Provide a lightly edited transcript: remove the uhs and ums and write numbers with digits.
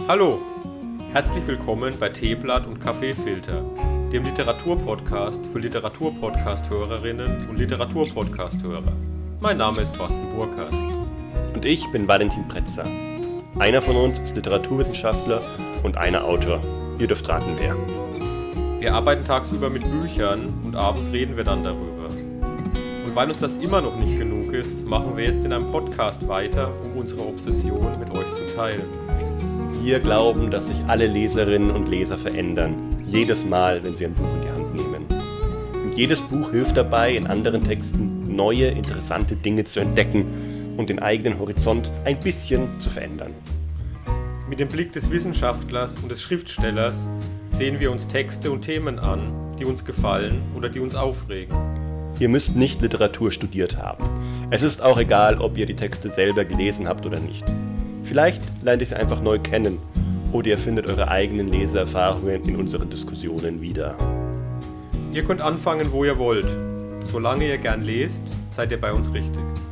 Hallo, herzlich willkommen bei Teeblatt und Kaffeefilter, dem Literaturpodcast für Literaturpodcast-Hörerinnen und Literaturpodcast-Hörer. Mein Name ist Thorsten Burkhardt. Und ich bin Valentin Pretzer. Einer von uns ist Literaturwissenschaftler und einer Autor. Ihr dürft raten, wer. Wir arbeiten tagsüber mit Büchern und abends reden wir dann darüber. Und weil uns das immer noch nicht genug ist, machen wir jetzt in einem Podcast weiter, um unsere Obsession mit euch zu teilen. Wir glauben, dass sich alle Leserinnen und Leser verändern. Jedes Mal, wenn sie ein Buch in die Hand nehmen. Und jedes Buch hilft dabei, in anderen Texten neue, interessante Dinge zu entdecken und den eigenen Horizont ein bisschen zu verändern. Mit dem Blick des Wissenschaftlers und des Schriftstellers sehen wir uns Texte und Themen an, die uns gefallen oder die uns aufregen. Ihr müsst nicht Literatur studiert haben. Es ist auch egal, ob ihr die Texte selber gelesen habt oder nicht. Vielleicht lernt ihr sie einfach neu kennen oder ihr findet eure eigenen Leseerfahrungen in unseren Diskussionen wieder. Ihr könnt anfangen, wo ihr wollt. Solange ihr gern lest, seid ihr bei uns richtig.